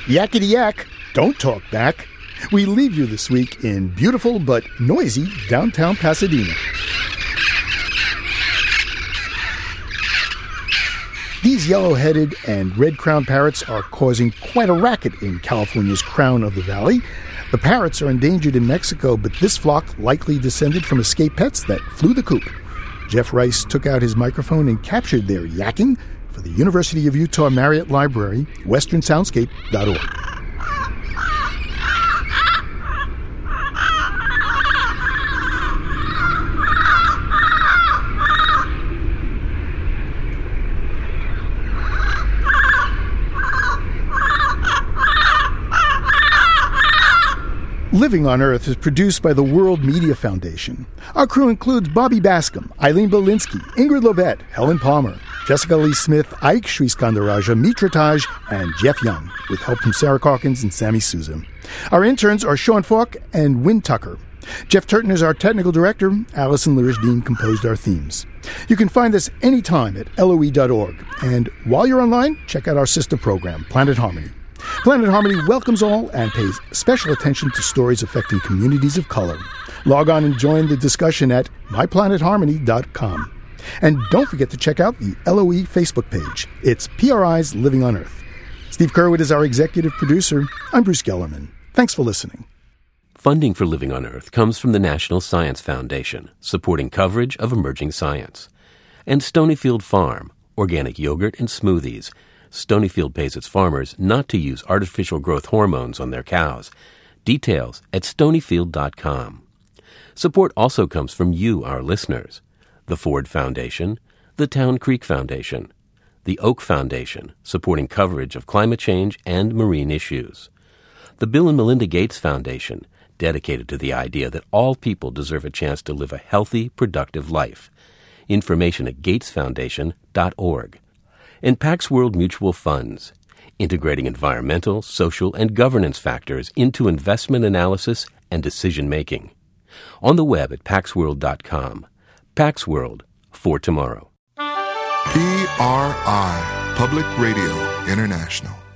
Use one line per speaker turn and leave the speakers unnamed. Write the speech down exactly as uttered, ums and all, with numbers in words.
Yakety yak, don't talk back. We leave you this week in beautiful but noisy downtown Pasadena. These yellow-headed and red-crowned parrots are causing quite a racket in California's Crown of the Valley. The parrots are endangered in Mexico, but this flock likely descended from escaped pets that flew the coop. Jeff Rice took out his microphone and captured their yakking for the University of Utah Marriott Library, western soundscape dot org. Living on Earth is produced by the World Media Foundation. Our crew includes Bobby Bascom, Eileen Belinsky, Ingrid Lobet, Helen Palmer, Jessica Lee Smith, Ike Sriskandaraja, Mitra Taj, and Jeff Young, with help from Sarah Calkins and Sammy Souza. Our interns are Sean Falk and Wynn Tucker. Jeff Turton is our technical director. Allison Lirish-Dean composed our themes. You can find us anytime at L O E dot org. And while you're online, check out our sister program, Planet Harmony. Planet Harmony welcomes all and pays special attention to stories affecting communities of color. Log on and join the discussion at my planet harmony dot com. And don't forget to check out the L O E Facebook page. It's P R I's Living on Earth. Steve Curwood is our executive producer. I'm Bruce Gellerman. Thanks for listening.
Funding for Living on Earth comes from the National Science Foundation, supporting coverage of emerging science. And Stonyfield Farm, organic yogurt and smoothies. Stonyfield pays its farmers not to use artificial growth hormones on their cows. Details at stonyfield dot com. Support also comes from you, our listeners. The Ford Foundation, the Town Creek Foundation, the Oak Foundation, supporting coverage of climate change and marine issues. The Bill and Melinda Gates Foundation, dedicated to the idea that all people deserve a chance to live a healthy, productive life. Information at gates foundation dot org. And Pax World Mutual Funds, integrating environmental, social, and governance factors into investment analysis and decision-making. On the web at pax world dot com. Pax World, for tomorrow.
P R I, Public Radio International.